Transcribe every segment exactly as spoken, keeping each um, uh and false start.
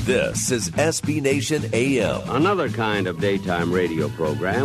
This is S B Nation A M. Another kind of daytime radio program.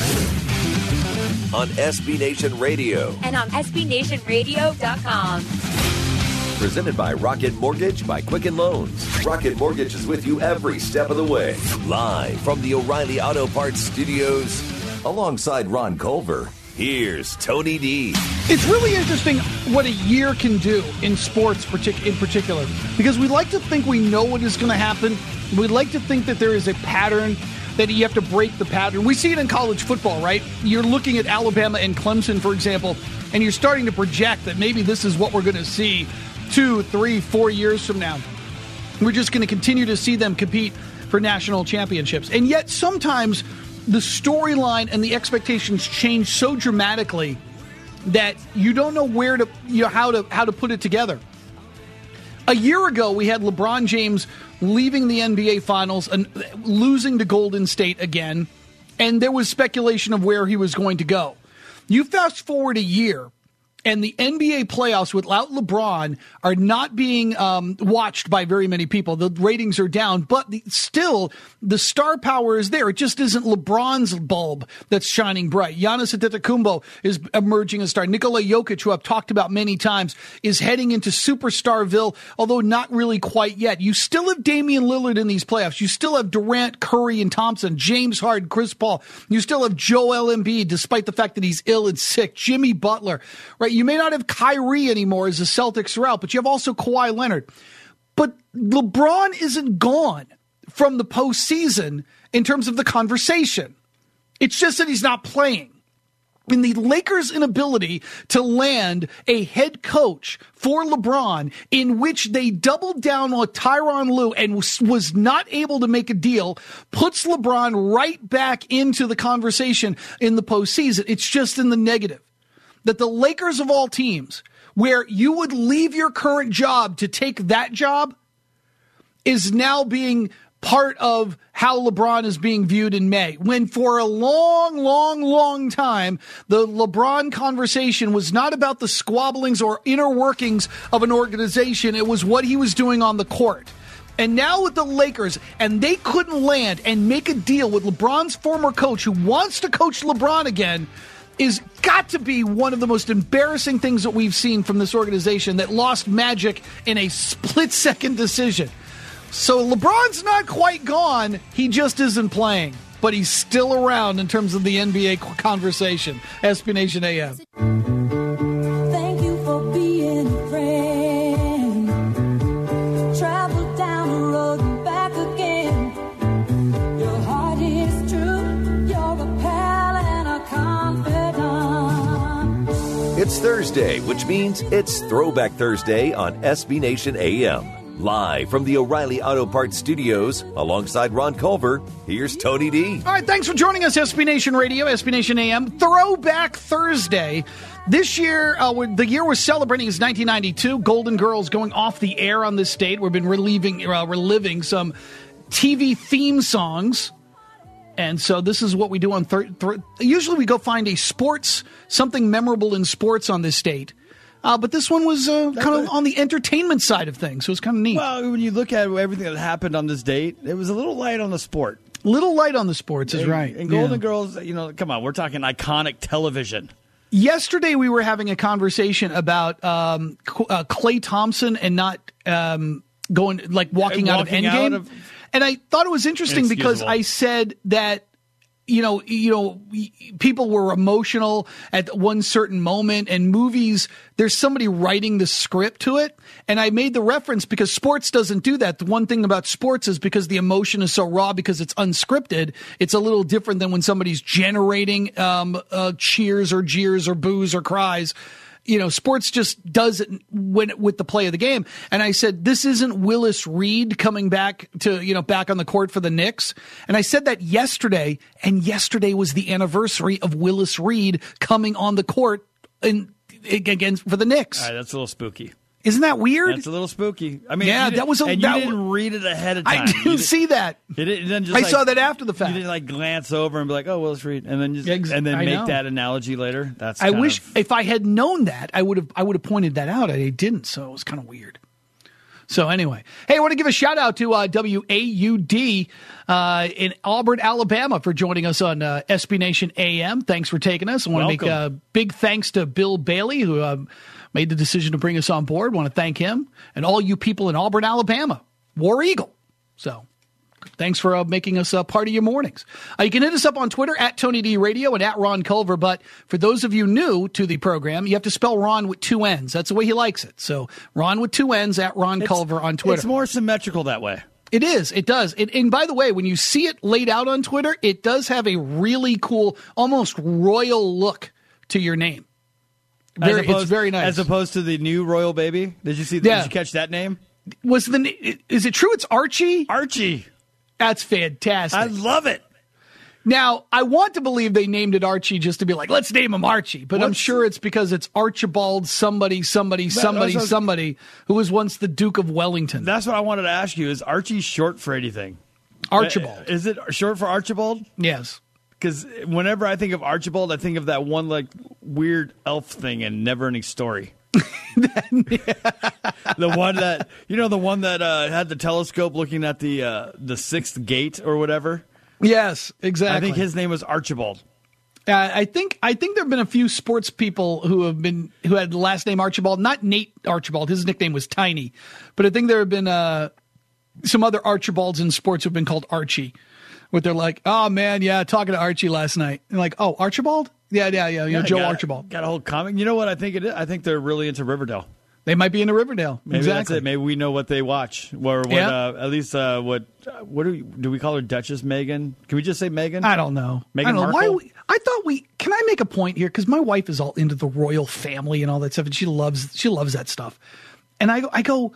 On S B Nation Radio. And on S B Nation Radio dot com. Presented by Rocket Mortgage by Quicken Loans. Rocket Mortgage is with you every step of the way. Live from the O'Reilly Auto Parts Studios. Alongside Ron Culver, here's Tony D. It's really interesting what a year can do in sports partic- in particular. Because we like to think we know what is going to happen. We like to think that there is a pattern, that you have to break the pattern. We see it in college football, right? You're looking at Alabama and Clemson, for example, and you're starting to project that maybe this is what we're going to see two, three, four years from now. We're just going to continue to see them compete for national championships. And yet sometimes the storyline and the expectations change so dramatically that you don't know where to, you know, how to, how to put it together. A year ago, we had LeBron James leaving the N B A Finals and losing to Golden State again, and there was speculation of where he was going to go. You fast forward a year, and the N B A playoffs without LeBron are not being um, watched by very many people. The ratings are down, but the, still, the star power is there. It just isn't LeBron's bulb that's shining bright. Giannis Antetokounmpo is emerging as star. Nikola Jokic, who I've talked about many times, is heading into superstarville, although not really quite yet. You still have Damian Lillard in these playoffs. You still have Durant, Curry, and Thompson, James Harden, Chris Paul. You still have Joel Embiid, despite the fact that he's ill and sick. Jimmy Butler, right? You may not have Kyrie anymore as the Celtics are out, but you have also Kawhi Leonard. But LeBron isn't gone from the postseason in terms of the conversation. It's just that he's not playing. In the Lakers' inability to land a head coach for LeBron in which they doubled down on Tyronn Lue and was, was not able to make a deal puts LeBron right back into the conversation in the postseason. It's just in the negative. That the Lakers of all teams, where you would leave your current job to take that job, is now being part of how LeBron is being viewed in May. When for a long, long, long time, the LeBron conversation was not about the squabblings or inner workings of an organization. It was what he was doing on the court. And now with the Lakers, and they couldn't land and make a deal with LeBron's former coach who wants to coach LeBron again, is got to be one of the most embarrassing things that we've seen from this organization that lost magic in a split-second decision. So LeBron's not quite gone. He just isn't playing. But he's still around in terms of the N B A conversation. S B Nation A M. Thank you for being a friend. Travel down the road and back again. Your heart is true. You're a pal and a confidant. It's Thursday, which means it's Throwback Thursday on S B Nation A M. Live from the O'Reilly Auto Parts Studios, alongside Ron Culver, here's Tony D. All right, thanks for joining us, S B Nation Radio, S B Nation A M. Throwback Thursday. This year, uh, the year we're celebrating is nineteen ninety-two. Golden Girls going off the air on this state. We've been reliving, uh, reliving some T V theme songs. And so this is what we do on thir- th- usually we go find a sports, something memorable in sports on this state. Uh, but this one was uh, kind of on the entertainment side of things, so it's kind of neat. Well, when you look at everything that happened on this date, it was a little light on the sport. Little light on the sports is and, right. And Golden yeah. Girls, you know, come on, we're talking iconic television. Yesterday we were having a conversation about um, uh, Klay Thompson and not um, going like walking, walking out of Endgame, out of, and I thought it was interesting because I said that. You know, you know, people were emotional at one certain moment, and movies, there's somebody writing the script to it. And I made the reference because sports doesn't do that. The one thing about sports is because the emotion is so raw, because it's unscripted, it's a little different than when somebody's generating um, uh, cheers or jeers or boos or cries. You know, sports just does it when with the play of the game. And I said, this isn't Willis Reed coming back to, you know, back on the court for the Knicks. And I said that yesterday, and yesterday was the anniversary of Willis Reed coming on the court in, again for the Knicks. All right, that's a little spooky. Isn't that weird? That's a little spooky. I mean, yeah, that was a. And that you didn't w- read it ahead of time. I didn't see that. You didn't just I like, saw that after the fact. You didn't like glance over and be like, "Oh, Willis Reed," and then just Ex- and then I make know. that analogy later. That's. I wish of, if I had known that, I would have. I would have pointed that out. I didn't, so it was kind of weird. So anyway, hey, I want to give a shout out to uh, W A U D uh, in Auburn, Alabama, for joining us on uh, S B Nation A M. Thanks for taking us. I want Welcome. to make a big thanks to Bill Bailey, who uh, made the decision to bring us on board. Want to thank him and all you people in Auburn, Alabama. War Eagle. So thanks for uh, making us uh, part of your mornings. Uh, you can hit us up on Twitter at Tony D Radio and at Ron Culver. But for those of you new to the program, you have to spell Ron with two N's. That's the way he likes it. So Ron with two N's at Ron It's- Culver on Twitter. It's more symmetrical that way. It is. It does. It, and by the way, when you see it laid out on Twitter, it does have a really cool, almost royal look to your name. Very, As opposed- it's very nice. As opposed to the new Royal Baby. Did you see? Yeah. Did you catch that name? Was the is it true? It's Archie. Archie. That's fantastic. I love it. Now, I want to believe they named it Archie just to be like, let's name him Archie. But I'm What's- sure it's because it's Archibald somebody, somebody, somebody, that's- somebody who was once the Duke of Wellington. That's what I wanted to ask you. Is Archie short for anything? Archibald. Is it short for Archibald? Yes. Because whenever I think of Archibald, I think of that one like weird elf thing in Neverending Story. The one that you know, the one that uh, had the telescope looking at the uh, the sixth gate or whatever. Yes, exactly. I think his name was Archibald. Uh, I think I think there have been a few sports people who have been who had the last name Archibald. Not Nate Archibald. His nickname was Tiny, but I think there have been uh, some other Archibalds in sports who've been called Archie. Where they're like, oh man, yeah, talking to Archie last night. And like, oh, Archibald? Yeah, yeah, yeah, you know, Yeah, Joe got, Archibald. Got a whole comic. You know what I think it is? I think they're really into Riverdale. They might be into Riverdale. Maybe exactly. that's it. Maybe we know what they watch, or what Yeah. uh, at least uh, what what do we do? We call her Duchess Megan? Can we just say Megan? I don't know. Meghan I don't know. Why Markle? we, I thought we can I make a point here because my wife is all into the royal family and all that stuff, and she loves she loves that stuff. And I I go,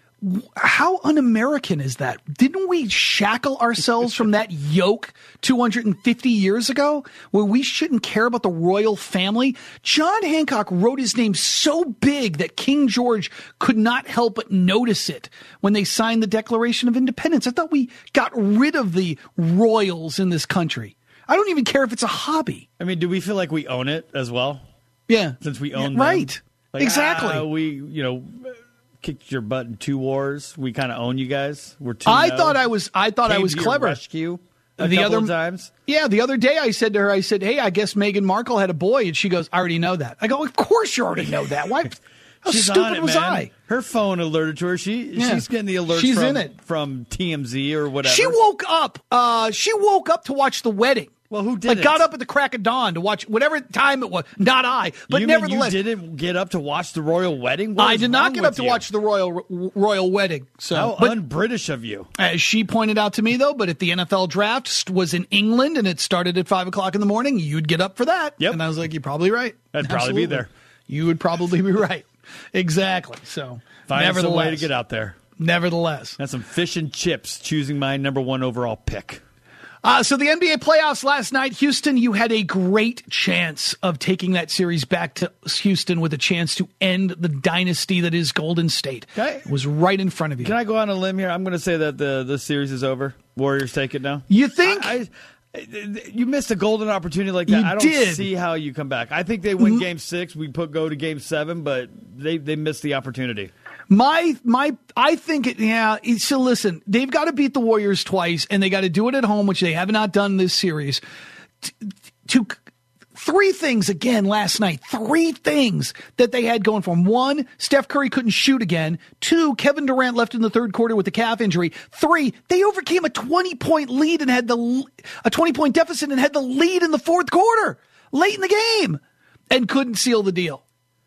how un-American is that? Didn't we shackle ourselves from that yoke two hundred fifty years ago where we shouldn't care about the royal family? John Hancock wrote his name so big that King George could not help but notice it when they signed the Declaration of Independence. I thought we got rid of the royals in this country. I don't even care if it's a hobby. I mean, do we feel like we own it as well? Yeah. Since we Yeah, own them? right. Like, Exactly. ah, we, you know, kicked your butt in two wars. We kind of own you guys. We're two. I thought I was I thought I Came was to your clever. Rescue a The couple other- of times. Yeah, the other day I said to her, I said, hey, I guess Meghan Markle had a boy. And she goes, I already know that. I go, of course you already know that. Why? How She's stupid on it, was man. I? Her phone alerted to her. She Yeah. she's getting the alerts She's from, in it. from T M Z or whatever. She woke up. Uh, she woke up to watch the wedding. Well, who Like, didn't? got up at the crack of dawn to watch whatever time it was. Not I, but you mean nevertheless, you didn't get up to watch the royal wedding? What I is did not wrong get with up to you? watch the royal royal wedding. So, How but un-British of you. as she pointed out to me, though, but if the N F L draft st- was in England and it started at five o'clock in the morning, you'd get up for that. Yep. And I was like, you're probably right. I'd probably be there. You would probably be right. Exactly. So, Find some nevertheless, way to get out there. Nevertheless. That's some fish and chips, choosing my number one overall pick. Uh, so the N B A playoffs last night, Houston, you had a great chance of taking that series back to Houston with a chance to end the dynasty that is Golden State. Okay. It was right in front of you. Can I go on a limb here? I'm going to say that the, the series is over. Warriors take it now. You think? I, I, you missed a golden opportunity like that. You I don't did. see how you come back. I think they win game six. We put go to game seven, but they, they missed the opportunity. My my, I think it. Yeah. So listen, they've got to beat the Warriors twice, and they got to do it at home, which they have not done this series. T- To three things again last night. Three things that they had going for them. One, Steph Curry couldn't shoot again. Two, Kevin Durant left in the third quarter with a calf injury. Three, they overcame a twenty point lead and had the a twenty point deficit and had the lead in the fourth quarter late in the game and couldn't seal the deal.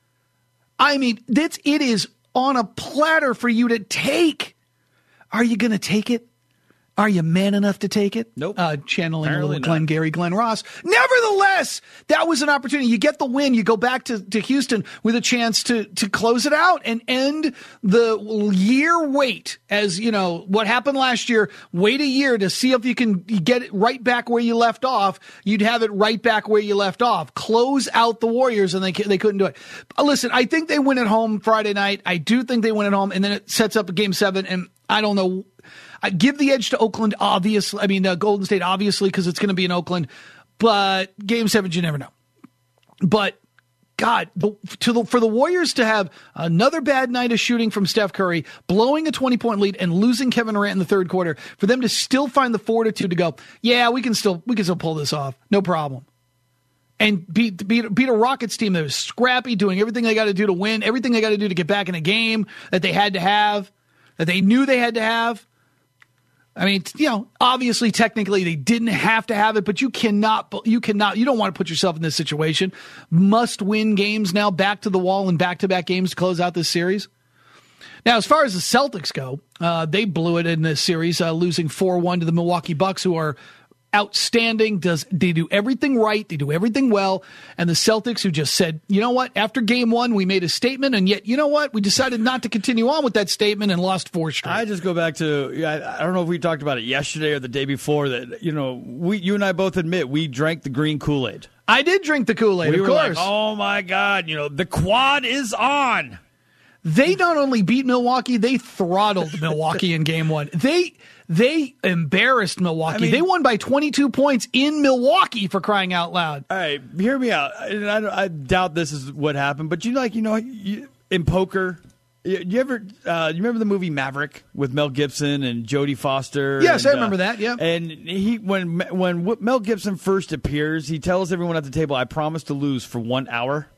I mean, that's it is. On a platter for you to take. Are you going to take it? Are you man enough to take it? Nope. Uh, channeling Apparently a little not. Glenn Gary, Glenn Ross. Nevertheless, that was an opportunity. You get the win. You go back to, to Houston with a chance to, to close it out and end the year wait. As you know, what happened last year, wait a year to see if you can get it right back where you left off. You'd have it right back where you left off. Close out the Warriors, and they they couldn't do it. But listen, I think they win at home Friday night. I do think they win at home, and then it sets up a game seven, and I don't know. I give the edge to Oakland, obviously. I mean, uh, Golden State, obviously, because it's going to be in Oakland. But game seven, you never know. But God, the, to the, for the Warriors to have another bad night of shooting from Steph Curry, blowing a twenty-point lead and losing Kevin Durant in the third quarter, for them to still find the fortitude to go, yeah, we can still we can still pull this off, no problem, and beat beat beat a Rockets team that was scrappy, doing everything they got to do to win, everything they got to do to get back in a game that they had to have, that they knew they had to have. I mean, you know, obviously, technically, they didn't have to have it, but you cannot, you cannot, you don't want to put yourself in this situation. Must win games now, back to the wall and back-to-back games to close out this series. Now, as far as the Celtics go, uh, they blew it in this series, uh, losing four one to the Milwaukee Bucks, who are outstanding. Does they do everything right? They do everything well. And the Celtics, who just said, you know what? After game one, we made a statement, and yet, you know what? We decided not to continue on with that statement and lost four straight. I just go back to, I, I don't know if we talked about it yesterday or the day before, that, you know, we, you and I both admit we drank the green Kool-Aid. I did drink the Kool-Aid, we of were course. Like, oh my God, you know, the quad is on. They not only beat Milwaukee, they throttled Milwaukee in game one. They they embarrassed Milwaukee. I mean, they won by twenty-two points in Milwaukee, for crying out loud. All right, hear me out. I, I, I doubt this is what happened, but you like, you know, you, in poker, you, you ever, uh, you remember the movie Maverick with Mel Gibson and Jodie Foster? Yes, and, I remember uh, that, yeah. And he, when, when Mel Gibson first appears, he tells everyone at the table, I promise to lose for one hour.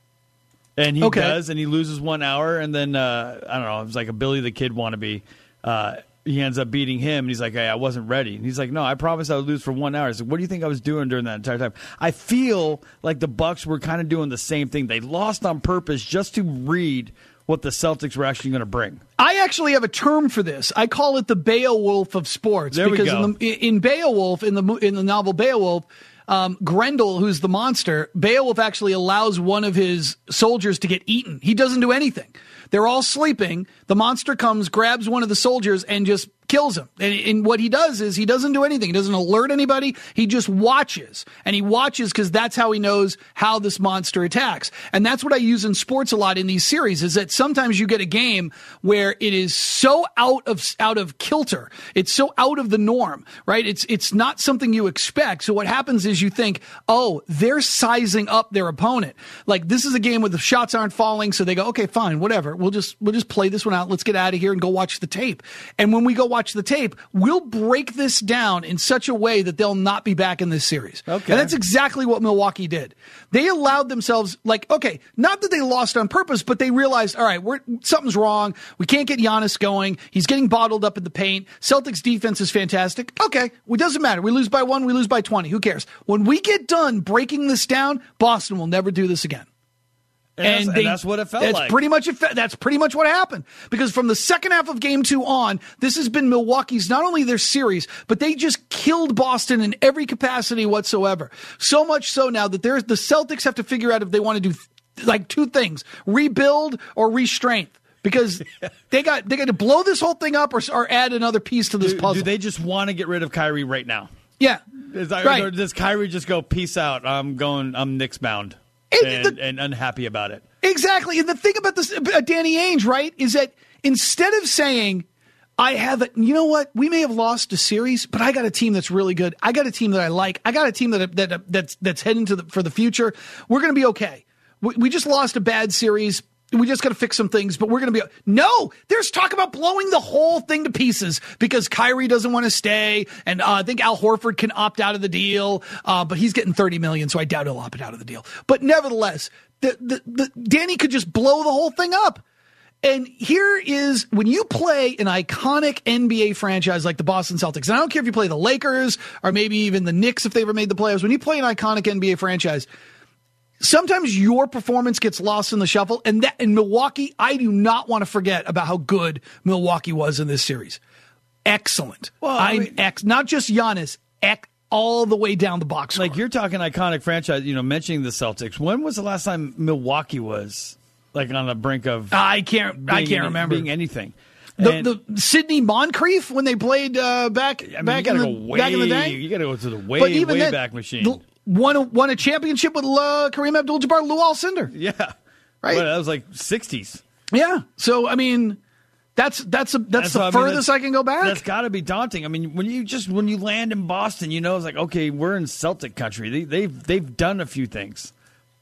And he okay. does, and he loses one hour, and then, uh, I don't know, it was like a Billy the Kid wannabe. Uh, he ends up beating him, and he's like, hey, I wasn't ready. And he's like, no, I promised I would lose for one hour. I said, what do you think I was doing during that entire time? I feel like the Bucks were kind of doing the same thing. They lost on purpose just to read what the Celtics were actually going to bring. I actually have a term for this. I call it the Beowulf of sports. There because we go. in, the, in Beowulf, in the in the novel Beowulf, Um, Grendel, who's the monster, Beowulf actually allows one of his soldiers to get eaten. He doesn't do anything. They're all sleeping. The monster comes, grabs one of the soldiers, and just kills him. And, and what he does is he doesn't do anything. He doesn't alert anybody. He just watches. And he watches because that's how he knows how this monster attacks. And that's what I use in sports a lot in these series, is that sometimes you get a game where it is so out of out of kilter. It's so out of the norm, right? It's it's not something you expect. So what happens is you think, oh, they're sizing up their opponent. Like, this is a game where the shots aren't falling, so they go, okay, fine, whatever. We'll just we'll just play this one out. Let's get out of here and go watch the tape. And when we go watch the tape, we'll break this down in such a way that they'll not be back in this series. Okay. And that's exactly what Milwaukee did. They allowed themselves, like, okay, not that they lost on purpose, but they realized, all right, we're something's wrong. We can't get Giannis going. He's getting bottled up in the paint. Celtics defense is fantastic. Okay, it doesn't matter. We lose by one, we lose by twenty. Who cares? When we get done breaking this down, Boston will never do this again. And, and, that's, they, and that's what it felt that's like. Pretty much it, that's pretty much what happened. Because from the second half of game two on, this has been Milwaukee's, not only their series, but they just killed Boston in every capacity whatsoever. So much so now that there's the Celtics have to figure out if they want to do like two things: rebuild or re-strength. Because they got they got to blow this whole thing up or, or add another piece to this do, puzzle. Do they just want to get rid of Kyrie right now? Yeah. Is that, right. Or does Kyrie just go, peace out, I'm going, I'm Knicks bound? And, and, the, and unhappy about it. Exactly. And the thing about this, uh, Danny Ainge, right, is that instead of saying, I have it, you know what, we may have lost a series, but I got a team that's really good. I got a team that I like. I got a team that that that's that's heading to the, for the future. We're going to be okay. We, we just lost a bad series. We just got to fix some things, but we're going to be – no, there's talk about blowing the whole thing to pieces because Kyrie doesn't want to stay, and uh, I think Al Horford can opt out of the deal, uh, but he's getting thirty million dollars, so I doubt he'll opt out of the deal. But nevertheless, the, the, the, Danny could just blow the whole thing up. And here is when you play an iconic N B A franchise like the Boston Celtics, and I don't care if you play the Lakers or maybe even the Knicks if they ever made the playoffs, when you play an iconic N B A franchise – sometimes your performance gets lost in the shuffle, and that in Milwaukee, I do not want to forget about how good Milwaukee was in this series. Excellent. Well, I mean, ex, not just Giannis, ex, all the way down the box score. Like, you're talking iconic franchise, you know, mentioning the Celtics. When was the last time Milwaukee was like on the brink of? I can't. I can't any, remember being anything. The, the Sidney Moncrief when they played uh, back I mean, back, you in the, go way, back in the day. You got to go to the way but even way then, back machine. The, Won, won a championship with uh, Kareem Abdul-Jabbar, Lou Alcindor. Yeah. Right? Well, that was like sixties. Yeah. So, I mean, that's that's a, that's, that's the furthest I, mean, I can go back. That's got to be daunting. I mean, when you just when you land in Boston, you know, it's like, okay, we're in Celtic country. They, they've, they've done a few things.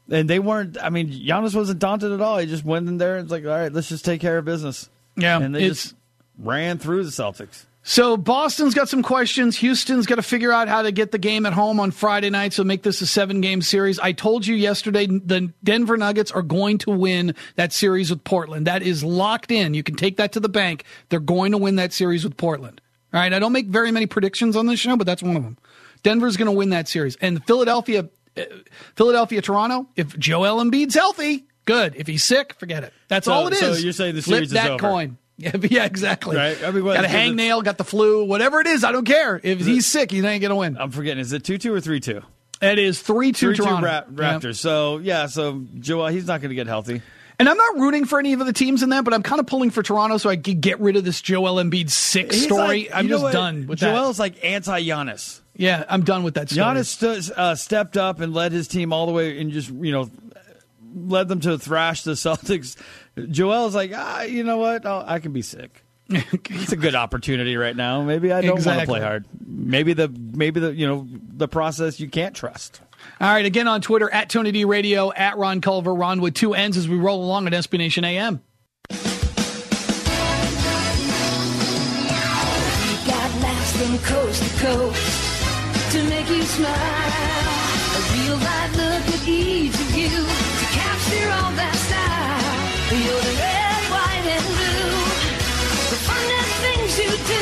And they weren't, I mean, Giannis wasn't daunted at all. He just went in there and was like, all right, let's just take care of business. Yeah. And they just ran through the Celtics. So Boston's got some questions. Houston's got to figure out how to get the game at home on Friday night, so make this a seven-game series. I told you yesterday the Denver Nuggets are going to win that series with Portland. That is locked in. You can take that to the bank. They're going to win that series with Portland. All right, I don't make very many predictions on this show, but that's one of them. Denver's going to win that series. And Philadelphia, uh, Philadelphia, Toronto, if Joel Embiid's healthy, good. If he's sick, forget it. That's so, all it is. So you're saying the series Flip is that over. coin. Yeah, yeah, exactly. Right? I mean, what, got a hangnail, got the flu, whatever it is, I don't care. If he's sick, he ain't going to win. I'm forgetting. Is it two two or three two? It is three two three two Toronto. Ra- Raptors. Yeah. So, yeah, so Joel, he's not going to get healthy. And I'm not rooting for any of the teams in that, but I'm kind of pulling for Toronto so I could get rid of this Joel Embiid sick He's story. Like, I'm just what? done with Joel's that. Joel's like anti-Giannis. Yeah, I'm done with that story. Giannis st- uh, stepped up and led his team all the way and just, you know, led them to thrash the Celtics. Joel's like, ah, you know what? Oh, I can be sick. It's a good opportunity right now. Maybe I don't exactly. want to play hard. Maybe the maybe the you know the process you can't trust. All right, again on Twitter at Tony D Radio, at Ron Culver, Ron with two N's as we roll along at S B Nation A M. Got laughs from coast to coast to make you smile. A real live look at each of you to capture all that style. You're the red, white, and blue. The funnest things you do.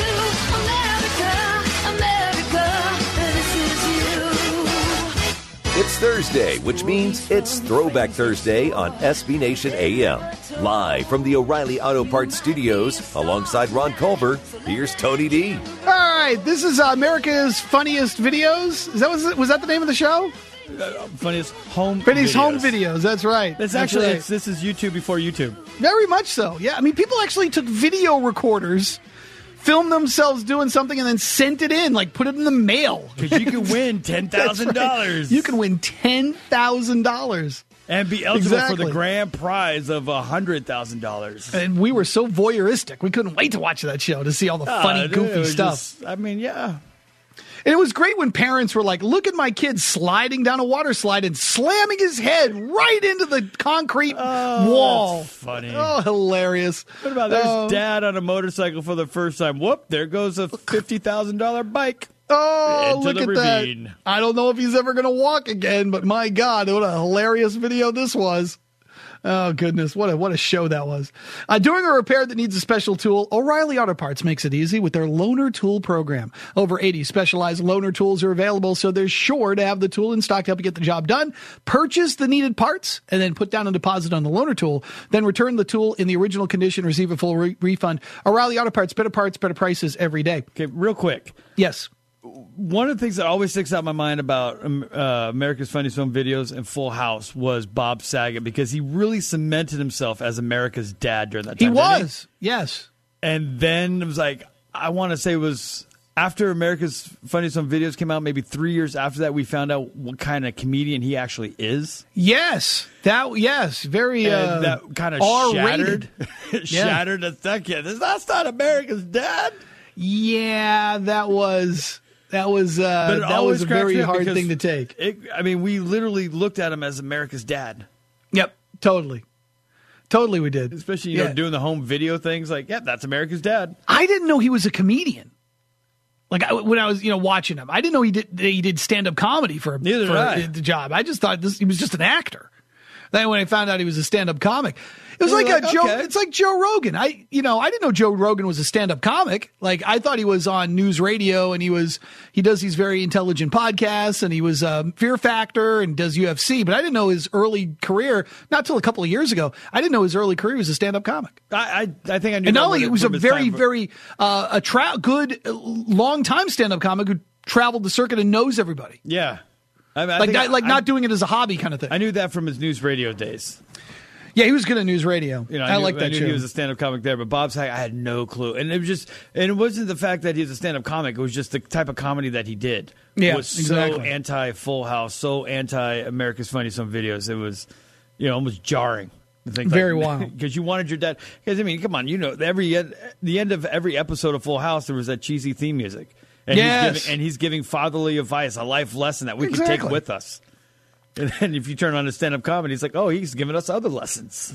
America, America, this is you. It's Thursday, which means it's Throwback Thursday on S B Nation A M. Live from the O'Reilly Auto Parts Studios, alongside Ron Culver, here's Tony D. All right, this is uh, America's Funniest Videos. Is that was, it, was that the name of the show? Uh, funniest home Funniest videos. Home Videos, that's right. That's, that's actually, right. it's, this is YouTube before YouTube. Very much so, yeah. I mean, people actually took video recorders, filmed themselves doing something, and then sent it in, like put it in the mail. Because you can win ten thousand dollars. Right. You can win ten thousand dollars. And be eligible exactly. for the grand prize of one hundred thousand dollars. And we were so voyeuristic. We couldn't wait to watch that show to see all the funny, uh, goofy stuff. Just, I mean, yeah. And it was great when parents were like, look at my kid sliding down a water slide and slamming his head right into the concrete oh, wall. That's funny. Oh, hilarious. What about there's oh. dad on a motorcycle for the first time? Whoop, there goes a fifty thousand dollars bike. Oh, Into look the at ravine. that. I don't know if he's ever going to walk again, but my God, what a hilarious video this was. Oh, goodness. What a, what a show that was. Uh, doing a repair that needs a special tool, O'Reilly Auto Parts makes it easy with their Loaner Tool program. Over eighty specialized loaner tools are available, so they're sure to have the tool in stock to help you get the job done. Purchase the needed parts and then put down a deposit on the loaner tool. Then return the tool in the original condition, receive a full re- refund. O'Reilly Auto Parts, better parts, better prices every day. Okay, real quick. Yes. One of the things that always sticks out in my mind about um, uh, America's Funniest Home Videos and Full House was Bob Saget, because he really cemented himself as America's dad during that time. He was, he? yes. And then it was like, I want to say it was after America's Funniest Home Videos came out, maybe three years after that, we found out what kind of comedian he actually is. Yes, that yes, very uh, and that kind of R-rated. shattered, shattered a second. That's not America's dad. Yeah, that was. That was uh, that was a very hard thing to take. It, I mean, we literally looked at him as America's dad. Yep, totally, totally, we did. Especially you yeah. know doing the home video things. Like, yeah, that's America's dad. I didn't know he was a comedian. Like I, when I was you know watching him, I didn't know he did he did stand up comedy for, Neither for did I. the job. I just thought this he was just an actor. Then when I found out he was a stand up comic. It was like, like a Joe. Okay. It's like Joe Rogan. I, you know, I didn't know Joe Rogan was a stand-up comic. Like I thought he was on news radio, and he was he does these very intelligent podcasts, and he was um, Fear Factor and does U F C. But I didn't know his early career. Not till a couple of years ago. I didn't know his early career was a stand-up comic. I, I, I think I knew. And not only it was a very, for- very uh, a tra- good, uh, long-time stand-up comic who traveled the circuit and knows everybody. Yeah, I mean, I like think not, like I, not doing it as a hobby kind of thing. I knew that from his news radio days. Yeah, he was good at news radio. You know, I, I knew, like that I knew show. He was a stand-up comic there, but Bob Saget, I had no clue, and it was just, and it wasn't the fact that he was a stand-up comic. It was just the type of comedy that he did. Yeah, it was exactly. so anti-Full House, so anti-America's Funniest Home Videos. It was, you know, almost jarring. To think Very like, wild. Because you wanted your dad. Because I mean, come on, you know, every the end of every episode of Full House, there was that cheesy theme music, and yes. he's giving, and he's giving fatherly advice, a life lesson that we exactly. can take with us. And then if you turn on his stand-up comedy, it's like, oh, he's giving us other lessons.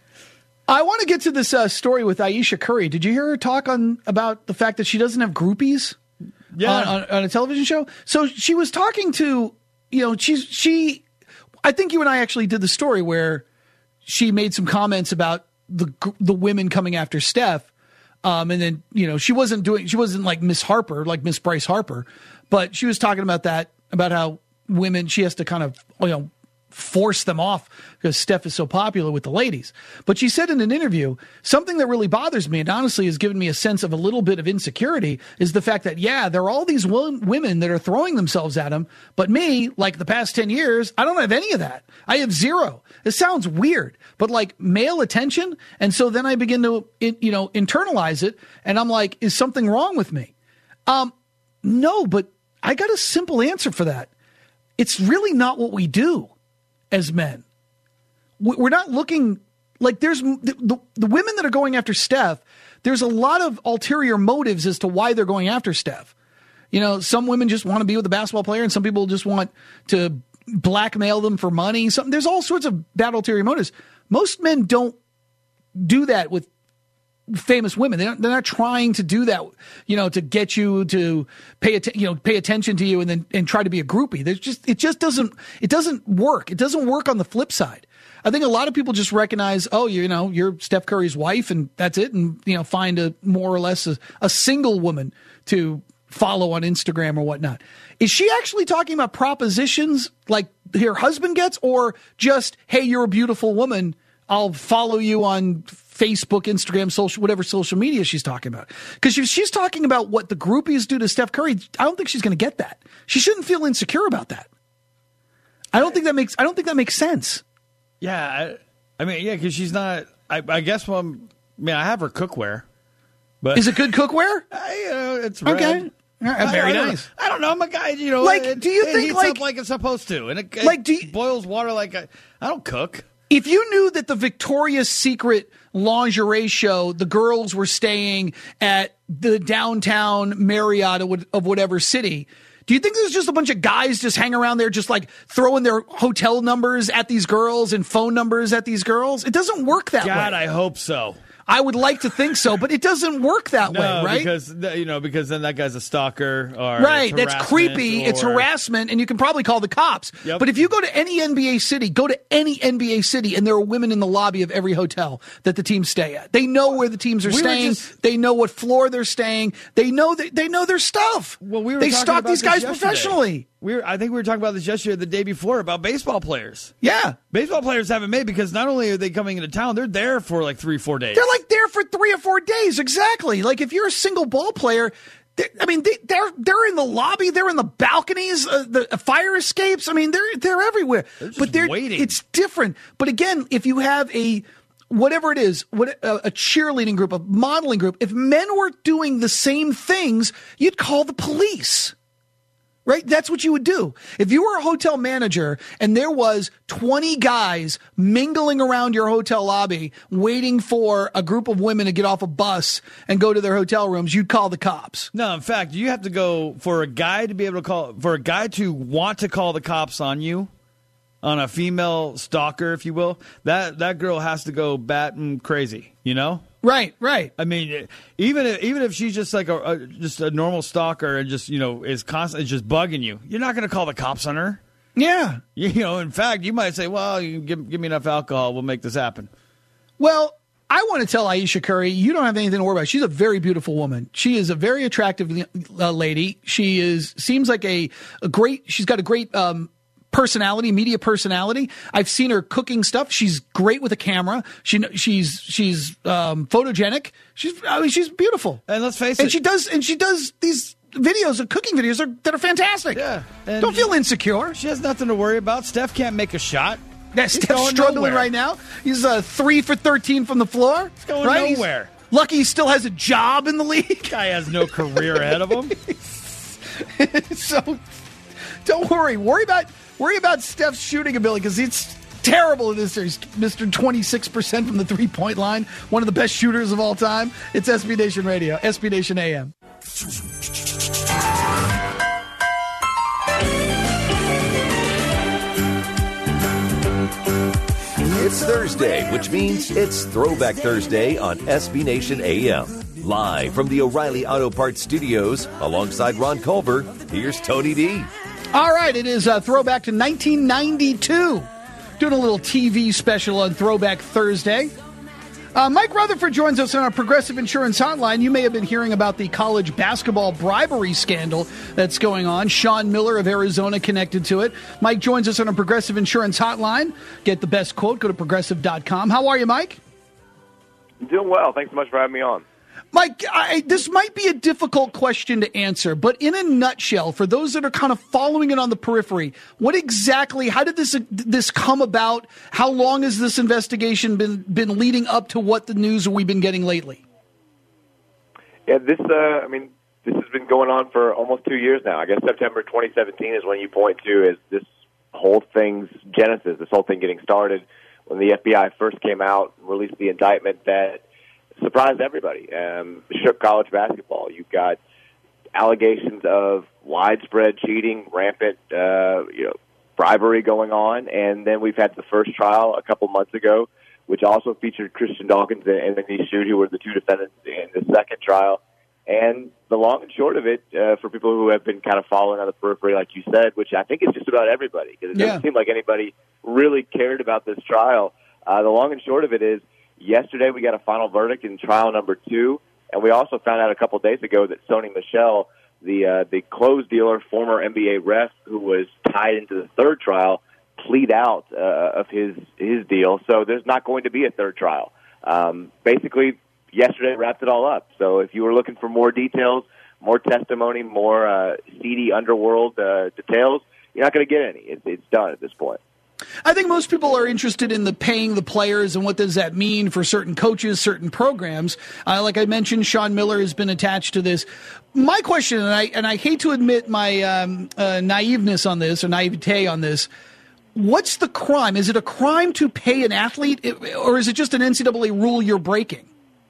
I want to get to this uh, story with Ayesha Curry. Did you hear her talk on about the fact that she doesn't have groupies yeah. on, on, on a television show? So she was talking to, you know, she's she. I think you and I actually did the story where she made some comments about the the women coming after Steph, um, and then you know she wasn't doing she wasn't like Miss Harper, like Miss Bryce Harper, but she was talking about that about how women she has to kind of you know. force them off because Steph is so popular with the ladies. But she said in an interview, something that really bothers me and honestly has given me a sense of a little bit of insecurity is the fact that, yeah, there are all these w- women that are throwing themselves at him. But me, like the past ten years, I don't have any of that. I have zero. It sounds weird, but like male attention. And so then I begin to, you know, internalize it. And I'm like, is something wrong with me? Um, no, but I got a simple answer for that. It's really not what we do. As men, we're not looking like there's the, the, the women that are going after Steph. There's a lot of ulterior motives as to why they're going after Steph. You know, some women just want to be with a basketball player and some people just want to blackmail them for money. Some, there's all sorts of bad ulterior motives. Most men don't do that with famous women. They don't, they're not trying to do that, you know, to get you to pay att- you know, pay attention to you and then and try to be a groupie. There's just it just doesn't it doesn't work. It doesn't work on the flip side. I think a lot of people just recognize, oh, you know, you're Steph Curry's wife and that's it, and you know, find a more or less a, a single woman to follow on Instagram or whatnot. Is she actually talking about propositions like her husband gets, or just, hey, you're a beautiful woman, I'll follow you on Facebook, Instagram, social, whatever social media she's talking about? Because if she's talking about what the groupies do to Steph Curry, I don't think she's going to get that. She shouldn't feel insecure about that. I don't think that makes. I don't think that makes sense. Yeah, I, I mean, yeah, because she's not. I, I guess. Well, I mean, I have her cookware, but is it good cookware? I, you know, it's red. Okay. Right, very I, I nice. Know, I don't know. I'm a guy, you know. Like, it, do you it think heats like up like it's supposed to, and it, like it do you, boils water like I, I don't cook. If you knew that the Victoria's Secret lingerie show, the girls were staying at the downtown Marriott of whatever city, do you think there's just a bunch of guys just hang around there just like throwing their hotel numbers at these girls and phone numbers at these girls? It doesn't work that God, way. God, I hope so. I would like to think so, but it doesn't work that no, way, right? Because you know, because then that guy's a stalker, or right? That's creepy. Or... It's harassment, and you can probably call the cops. Yep. But if you go to any N B A city, go to any N B A city, and there are women in the lobby of every hotel that the teams stay at. They know where the teams are we staying. Just... They know what floor they're staying. They know that they know their stuff. Well, we were they talking stalk about these guys yesterday. professionally. We were, I think we were talking about this yesterday, or the day before, about baseball players. Yeah. Baseball players haven't made because not only are they coming into town, they're there for like three, four days. They're like there for three or four days. Exactly. Like if you're a single ball player, I mean, they, they're they're in the lobby, they're in the balconies, uh, the fire escapes. I mean, they're they're everywhere. They're just but they're waiting. It's different. But again, if you have a whatever it is, what a, a cheerleading group, a modeling group, if men were doing the same things, you'd call the police. Right? That's what you would do. If you were a hotel manager and there was twenty guys mingling around your hotel lobby waiting for a group of women to get off a bus and go to their hotel rooms, you'd call the cops. No, in fact, you have to go for a guy to be able to call, for a guy to want to call the cops on you, on a female stalker, if you will, that, that girl has to go batting crazy, you know? Right, right. I mean, even if, even if she's just like a, a just a normal stalker and just, you know, is constantly just bugging you, you're not going to call the cops on her. Yeah. You know, in fact, you might say, well, you give, give me enough alcohol, we'll make this happen. Well, I want to tell Ayesha Curry, you don't have anything to worry about. She's a very beautiful woman. She is a very attractive uh, lady. She is seems like a, a great, she's got a great um personality, media personality. I've seen her cooking stuff. She's great with a camera. She she's she's um, photogenic. She's I mean she's beautiful. And let's face and it, she does and she does these videos of cooking videos are, that are fantastic. Yeah, and don't feel insecure. She has nothing to worry about. Steph can't make a shot. Yeah, Steph's struggling nowhere. right now. He's uh, three for thirteen from the floor. He's going right? nowhere. He's lucky he still has a job in the league. Guy has no career ahead of him. So don't worry. Worry about. Worry about Steph's shooting ability because it's terrible in this series. Mister twenty-six percent from the three-point line. One of the best shooters of all time. It's S B Nation Radio, S B Nation A M. It's Thursday, which means it's Throwback Thursday on S B Nation A M. Live from the O'Reilly Auto Parts Studios, alongside Ron Culver, here's Tony D. All right, it is a throwback to nineteen ninety-two. Doing a little T V special on Throwback Thursday. Uh, Mike Rutherford joins us on our Progressive Insurance Hotline. You may have been hearing about the college basketball bribery scandal that's going on. Sean Miller of Arizona connected to it. Mike joins us on our Progressive Insurance Hotline. Get the best quote. Go to progressive dot com. How are you, Mike? I'm doing well. Thanks so much for having me on. Mike, I, this might be a difficult question to answer, but in a nutshell, for those that are kind of following it on the periphery, what exactly, how did this this come about? How long has this investigation been been leading up to what the news we've been getting lately? Yeah, this, uh, I mean, this has been going on for almost two years now. I guess September twenty seventeen is when you point to as this whole thing's genesis, this whole thing getting started when the F B I first came out and released the indictment that surprised everybody. Um, shook college basketball. You've got allegations of widespread cheating, rampant, uh, you know, bribery going on, and then we've had the first trial a couple months ago, which also featured Christian Dawkins and Denise Schutt, who were the two defendants in the second trial. And the long and short of it, uh, for people who have been kind of following on the periphery, like you said, which I think is just about everybody, because it doesn't Yeah. seem like anybody really cared about this trial. Uh, the long and short of it is, yesterday we got a final verdict in trial number two, and we also found out a couple days ago that Sony Michel, the uh, the clothes dealer, former N B A ref who was tied into the third trial, plead out uh, of his his deal. So there's not going to be a third trial. Um, basically, yesterday wrapped it all up. So if you were looking for more details, more testimony, more uh, seedy underworld uh, details, you're not going to get any. It's, it's done at this point. I think most people are interested in the paying the players and what does that mean for certain coaches, certain programs. Uh, like I mentioned, Sean Miller has been attached to this. My question, and I and I hate to admit my um, uh, naiveness on this or naivete on this, what's the crime? Is it a crime to pay an athlete, or is it just an N C double A rule you're breaking?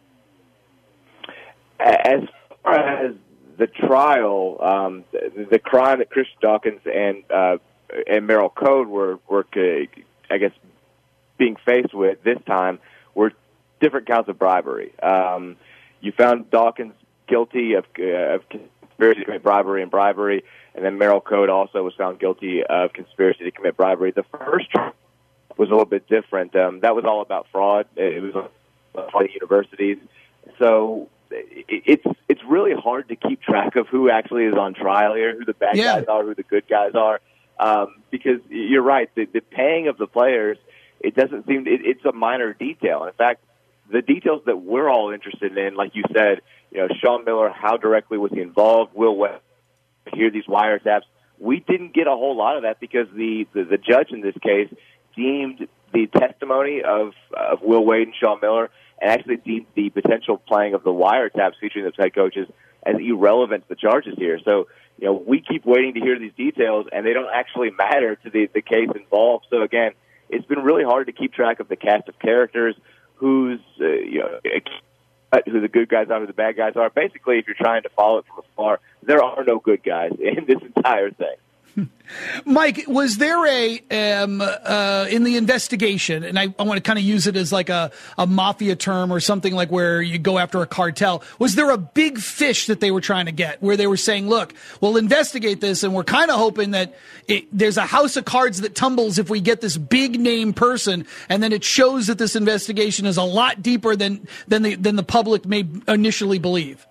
As far as the trial, um, the, the crime that Chris Dawkins and uh, and Merrill Code were, were, I guess, being faced with this time were different counts of bribery. Um, you found Dawkins guilty of, uh, of conspiracy to commit bribery and bribery, and then Merrill Code also was found guilty of conspiracy to commit bribery. The first trial was a little bit different. Um, that was all about fraud. It was about universities. So it's it's really hard to keep track of who actually is on trial here, who the bad Yeah. guys are, who the good guys are. Um, because you're right, the, the paying of the players, it doesn't seem, it, it's a minor detail. In fact, the details that we're all interested in, like you said, you know, Sean Miller, how directly was he involved? Will West hear these wiretaps? We didn't get a whole lot of that because the, the, the judge in this case deemed the testimony of, of Will Wade and Sean Miller, and actually deemed the potential playing of the wiretaps featuring the head coaches as irrelevant to the charges here. So, you know, we keep waiting to hear these details, and they don't actually matter to the, the case involved. So, again, it's been really hard to keep track of the cast of characters, who's, uh, you know, who the good guys are, who the bad guys are. Basically, if you're trying to follow it from afar, there are no good guys in this entire thing. Mike, was there a, um, uh, in the investigation, and I, I want to kind of use it as like a, a mafia term or something like where you go after a cartel, was there a big fish that they were trying to get where they were saying, look, we'll investigate this and we're kind of hoping that it, there's a house of cards that tumbles if we get this big name person, and then it shows that this investigation is a lot deeper than, than, the, than the public may initially believe?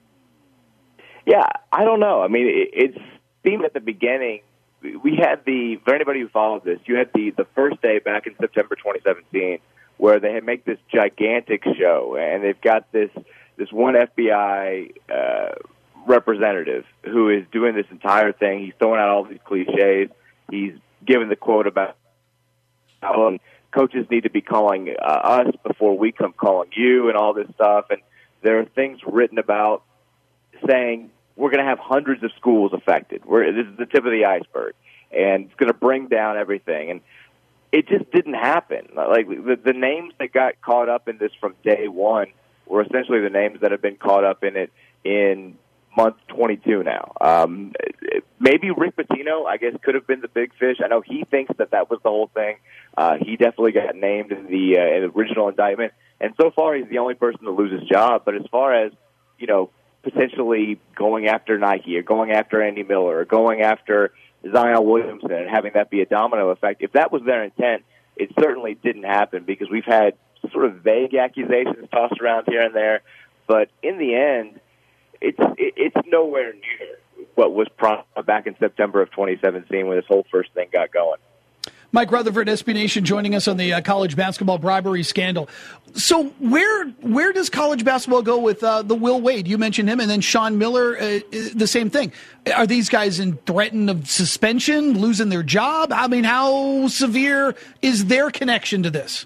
Yeah, I don't know. I mean, it, it's seemed at the beginning, we had the, for anybody who followed this, you had the, the first day back in September twenty seventeen where they had make this gigantic show, and they've got this, this one F B I uh, representative who is doing this entire thing. He's throwing out all these cliches. He's giving the quote about how um, coaches need to be calling uh, us before we come calling you and all this stuff. And there are things written about saying, we're going to have hundreds of schools affected. We're, this is the tip of the iceberg, and it's going to bring down everything. And it just didn't happen. Like the, the names that got caught up in this from day one were essentially the names that have been caught up in it in month twenty-two now. Um, maybe Rick Pitino, I guess, could have been the big fish. I know he thinks that that was the whole thing. Uh, he definitely got named in the, uh, in the original indictment. And so far, he's the only person to lose his job. But as far as, you know, potentially going after Nike or going after Andy Miller or going after Zion Williamson and having that be a domino effect, if that was their intent, it certainly didn't happen, because we've had sort of vague accusations tossed around here and there. But in the end, it's it's nowhere near what was promised back in September of twenty seventeen when this whole first thing got going. Mike Rutherford, S B Nation, joining us on the uh, college basketball bribery scandal. So where where does college basketball go with uh, the Will Wade? You mentioned him, and then Sean Miller, uh, the same thing. Are these guys in threatened of suspension, losing their job? I mean, how severe is their connection to this?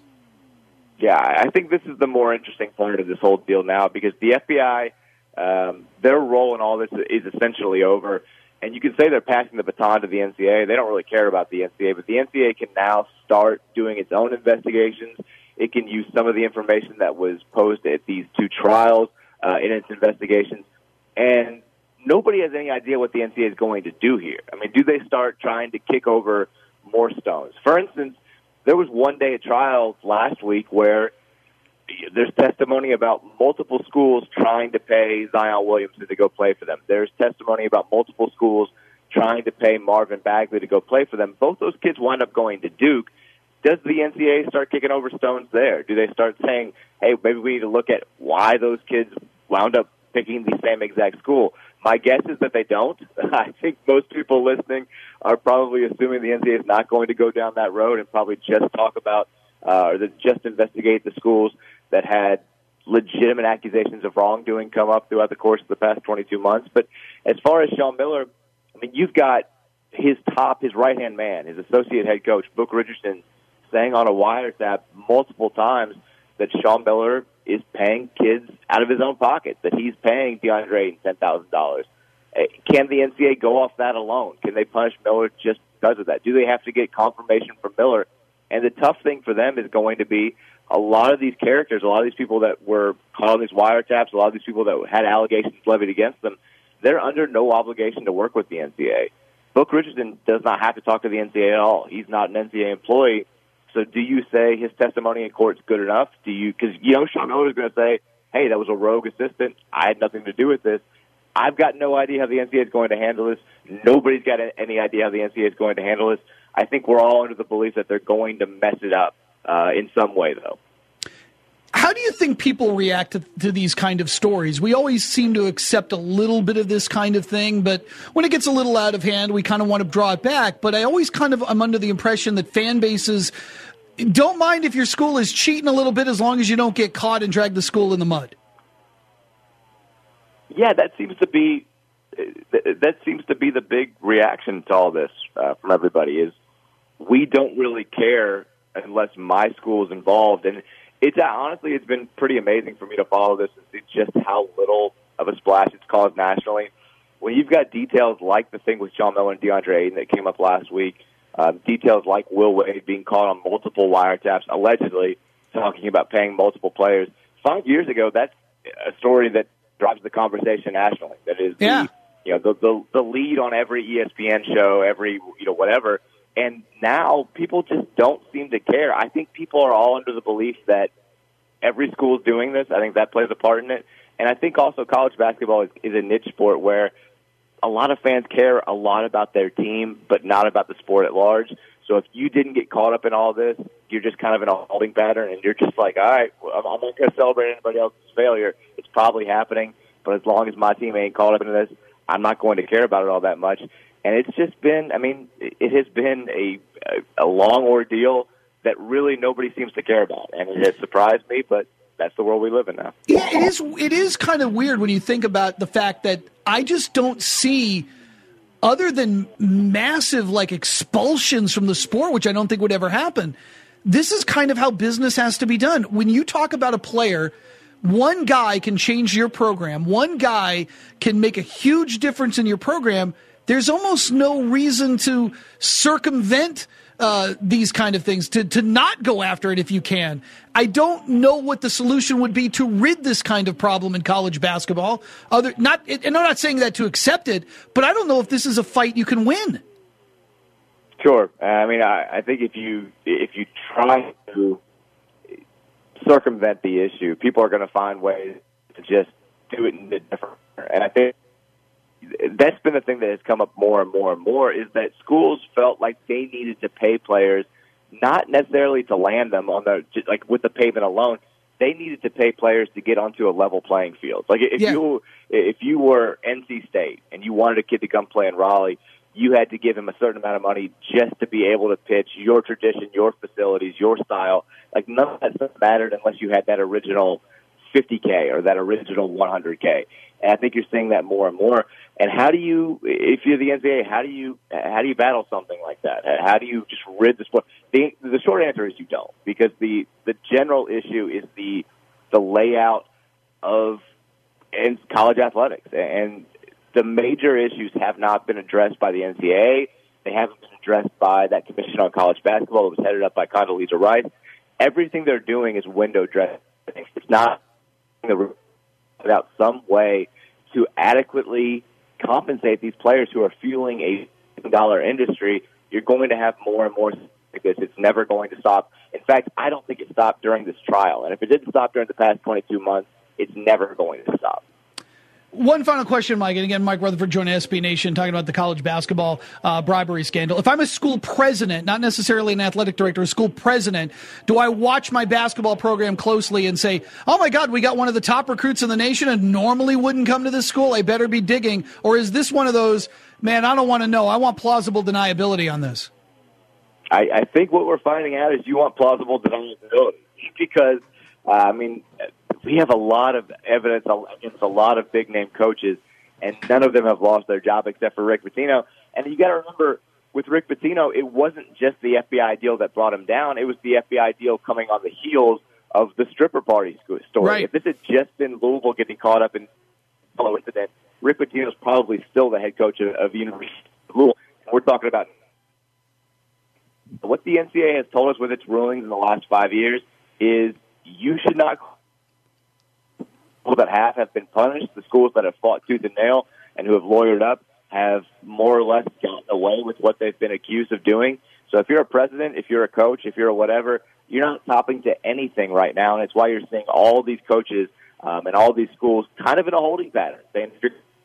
Yeah, I think this is the more interesting part of this whole deal now, because the F B I, um, their role in all this is essentially over. And you can say they're passing the baton to the N C A A. They don't really care about the N C A A, but the N C A A can now start doing its own investigations. It can use some of the information that was posed at these two trials uh, in its investigations. And nobody has any idea what the N C A A is going to do here. I mean, do they start trying to kick over more stones? For instance, there was one day at trials last week where there's testimony about multiple schools trying to pay Zion Williamson to go play for them. There's testimony about multiple schools trying to pay Marvin Bagley to go play for them. Both those kids wind up going to Duke. Does the N C A A start kicking over stones there? Do they start saying, hey, maybe we need to look at why those kids wound up picking the same exact school? My guess is that they don't. I think most people listening are probably assuming the N C A A is not going to go down that road and probably just talk about uh, or just investigate the schools that had legitimate accusations of wrongdoing come up throughout the course of the past twenty-two months. But as far as Sean Miller, I mean, you've got his top, his right-hand man, his associate head coach, Book Richardson, saying on a wiretap multiple times that Sean Miller is paying kids out of his own pocket, that he's paying DeAndre Ayton ten thousand dollars. Can the N C A A go off that alone? Can they punish Miller just because of that? Do they have to get confirmation from Miller? And the tough thing for them is going to be a lot of these characters, a lot of these people that were caught on these wiretaps, a lot of these people that had allegations levied against them, they're under no obligation to work with the N C A A. Book Richardson does not have to talk to the N C A A at all. He's not an N C A A employee. So do you say his testimony in court is good enough? Do you, because, you know, Sean Miller is going to say, hey, that was a rogue assistant. I had nothing to do with this. I've got no idea how the N C A A is going to handle this. Nobody's got any idea how the N C A A is going to handle this. I think we're all under the belief that they're going to mess it up uh, in some way, though. How do you think people react to, to these kind of stories? We always seem to accept a little bit of this kind of thing, but when it gets a little out of hand, we kind of want to draw it back. But I always kind of am under the impression that fan bases don't mind if your school is cheating a little bit as long as you don't get caught and drag the school in the mud. Yeah, that seems to be that seems to be the big reaction to all this uh, from everybody is we don't really care unless my school is involved. And it's uh, honestly, it's been pretty amazing for me to follow this and see just how little of a splash it's caused nationally. When you've got details like the thing with Sean Miller and DeAndre Ayton that came up last week, um, details like Will Wade being caught on multiple wiretaps, allegedly talking about paying multiple players. Five years ago, that's a story that drives the conversation nationally. That is, yeah. the, you know, the, the the lead on every E S P N show, every you know whatever. And now people just don't seem to care. I think people are all under the belief that every school is doing this. I think that plays a part in it. And I think also college basketball is, is a niche sport where a lot of fans care a lot about their team, but not about the sport at large. So if you didn't get caught up in all this, you're just kind of in a holding pattern, and you're just like, all right, well, I'm not going to celebrate anybody else's failure. It's probably happening, but as long as my team ain't caught up in this, I'm not going to care about it all that much. And it's just been, I mean, it has been a a long ordeal that really nobody seems to care about. And it has surprised me, but that's the world we live in now. Yeah, it is, it is kind of weird when you think about the fact that I just don't see, other than massive, like, expulsions from the sport, which I don't think would ever happen, this is kind of how business has to be done. When you talk about a player, one guy can change your program. One guy can make a huge difference in your program. There's almost no reason to circumvent uh, these kind of things, to, to not go after it if you can. I don't know what the solution would be to rid this kind of problem in college basketball. Other, not, and I'm not saying that to accept it, but I don't know if this is a fight you can win. Sure. Uh, I mean, I, I think if you if you try to circumvent the issue, people are going to find ways to just do it in a different manner. And I think that's been the thing that has come up more and more and more, is that schools felt like they needed to pay players, not necessarily to land them on the, like with the payment alone. They needed to pay players to get onto a level playing field. Like if yeah. you if you were N C State and you wanted a kid to come play in Raleigh, you had to give him a certain amount of money just to be able to pitch your tradition, your facilities, your style. Like none of that stuff mattered unless you had that original fifty K or that original one hundred K. And I think you're seeing that more and more. And how do you, if you're the N C double A, how do you how do you battle something like that? How do you just rid the sport? The, the short answer is you don't, because the, the general issue is the the layout of in college athletics. And the major issues have not been addressed by the N C double A. They haven't been addressed by that Commission on College Basketball that was headed up by Condoleezza Rice. Everything they're doing is window dressing. It's not about some way to adequately compensate these players who are fueling a dollar industry. You're going to have more and more like this. It's never going to stop. In fact, I don't think it stopped during this trial. And if it didn't stop during the past twenty-two months, it's never going to stop. One final question, Mike. And again, Mike Rutherford joining S B Nation, talking about the college basketball uh, bribery scandal. If I'm a school president, not necessarily an athletic director, a school president, do I watch my basketball program closely and say, oh, my God, we got one of the top recruits in the nation and normally wouldn't come to this school? I better be digging. Or is this one of those, man, I don't want to know. I want plausible deniability on this? I, I think what we're finding out is you want plausible deniability because, uh, I mean, we have a lot of evidence against a lot of big-name coaches, and none of them have lost their job except for Rick Pitino. And you got to remember, with Rick Pitino, it wasn't just the F B I deal that brought him down. It was the F B I deal coming on the heels of the stripper party story. Right. If this had just been Louisville getting caught up in the incident, Rick Pitino is probably still the head coach of, of University of Louisville. We're talking about what the N C double A has told us with its rulings in the last five years is you should not. Schools that have have been punished. The schools that have fought tooth and nail and who have lawyered up have more or less gotten away with what they've been accused of doing. So if you're a president, if you're a coach, if you're a whatever, you're not topping to anything right now, and it's why you're seeing all these coaches um, and all these schools kind of in a holding pattern, saying,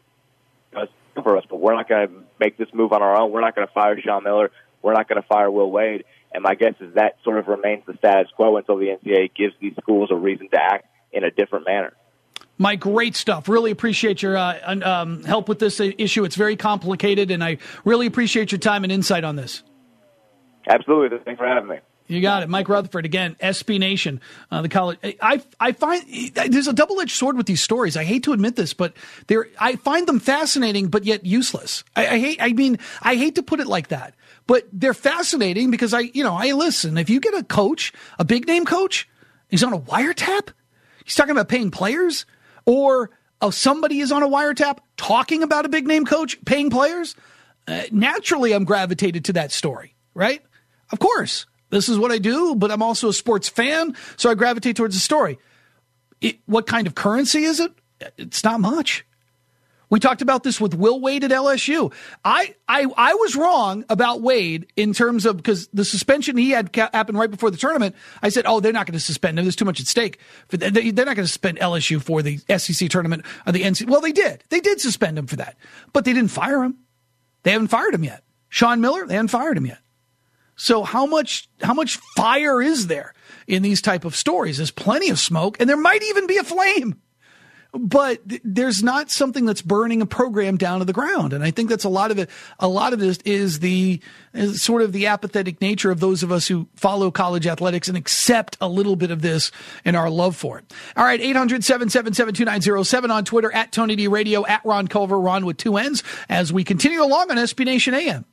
for us, but we're not going to make this move on our own. We're not going to fire Sean Miller. We're not going to fire Will Wade. And my guess is that sort of remains the status quo until the N C double A gives these schools a reason to act in a different manner. Mike, great stuff. Really appreciate your uh, um, help with this issue. It's very complicated, and I really appreciate your time and insight on this. Absolutely. Thanks for having me. You got it. Mike Rutherford, again, S B Nation, uh, the college. I I find there's a double-edged sword with these stories. I hate to admit this, but they're I find them fascinating, but yet useless. I, I hate. I mean, I hate to put it like that, but they're fascinating because I, you know, I listen. If you get a coach, a big-name coach, he's on a wiretap. He's talking about paying players. Or oh, somebody is on a wiretap talking about a big-name coach paying players, uh, naturally I'm gravitated to that story, right? Of course, this is what I do, but I'm also a sports fan, so I gravitate towards the story. It, what kind of currency is it? It's not much. We talked about this with Will Wade at L S U. I I, I was wrong about Wade in terms of, because the suspension he had happened right before the tournament. I said, oh, they're not going to suspend him. There's too much at stake. They're not going to suspend L S U for the S E C tournament or the N C double A. Well, they did. They did suspend him for that. But they didn't fire him. They haven't fired him yet. Sean Miller, they haven't fired him yet. So how much how much fire is there in these type of stories? There's plenty of smoke, and there might even be a flame. But th- there's not something that's burning a program down to the ground. And I think that's a lot of it. A lot of this is the is sort of the apathetic nature of those of us who follow college athletics and accept a little bit of this in our love for it. All right, eight hundred, seven seven seven, two nine zero seven on Twitter, at Tony D Radio, at Ron Culver, Ron with two N's, as we continue along on S B Nation A M.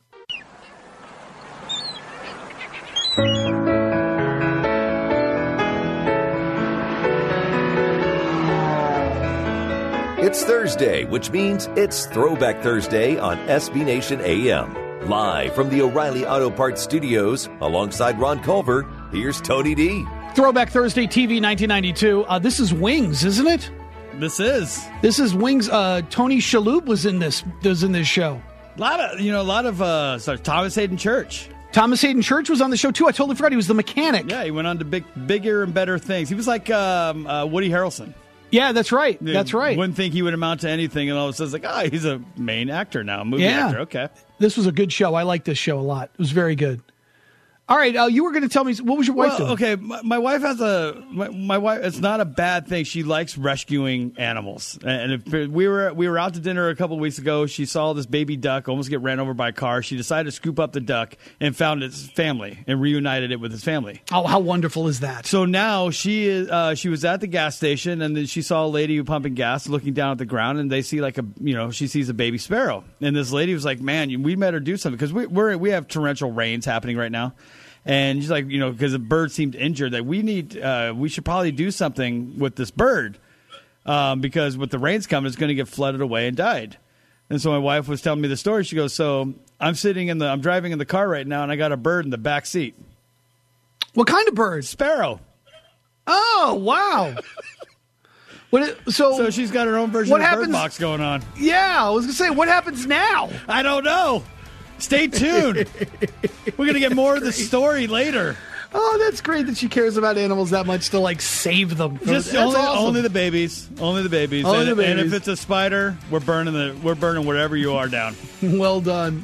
It's Thursday, which means it's Throwback Thursday on S B Nation A M. Live from the O'Reilly Auto Parts Studios, alongside Ron Culver, here's Tony D. Throwback Thursday T V nineteen ninety-two. Uh, this is Wings, isn't it? This is. This is Wings. Uh, Tony Shalhoub was in this. Was in this show. A lot of you know, a lot of uh, sorry, Thomas Hayden Church. Thomas Hayden Church was on the show too. I totally forgot he was the mechanic. Yeah, he went on to big, bigger and better things. He was like um, uh, Woody Harrelson. Yeah, that's right. That's right. Wouldn't think he would amount to anything, and all of a sudden, it's like, oh, he's a main actor now, a movie yeah. actor. Okay. This was a good show. I liked this show a lot. It was very good. All right, uh, you were going to tell me, what was your wife well, doing? Okay, my, my wife has a, my, my wife, it's not a bad thing. She likes rescuing animals. And if we were we were out to dinner a couple weeks ago. She saw this baby duck almost get ran over by a car. She decided to scoop up the duck and found its family and reunited it with its family. Oh, how wonderful is that? So now she is, uh, she was at the gas station, and then she saw a lady pumping gas looking down at the ground, and they see like a, you know, she sees a baby sparrow. And this lady was like, man, we better do something, because we, we're, we have torrential rains happening right now. And she's like, you know, because the bird seemed injured, that we need, uh, we should probably do something with this bird, um, because with the rains coming, it's going to get flooded away and died. And so my wife was telling me the story. She goes, so I'm sitting in the, I'm driving in the car right now, and I got a bird in the back seat. What kind of bird? Sparrow. Oh, wow. What it, so, so she's got her own version what of happens, Bird Box going on. Yeah, I was going to say, what happens now? I don't know. Stay tuned. We're going to get more of the story later. Oh, that's great that she cares about animals that much to, like, save them. Just that's only, awesome. only the babies. Only the babies. Only and, the babies. And if it's a spider, we're burning the we're burning whatever you are down. Well done.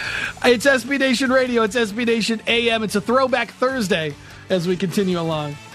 It's S B Nation Radio. It's S B Nation A M. It's a Throwback Thursday as we continue along.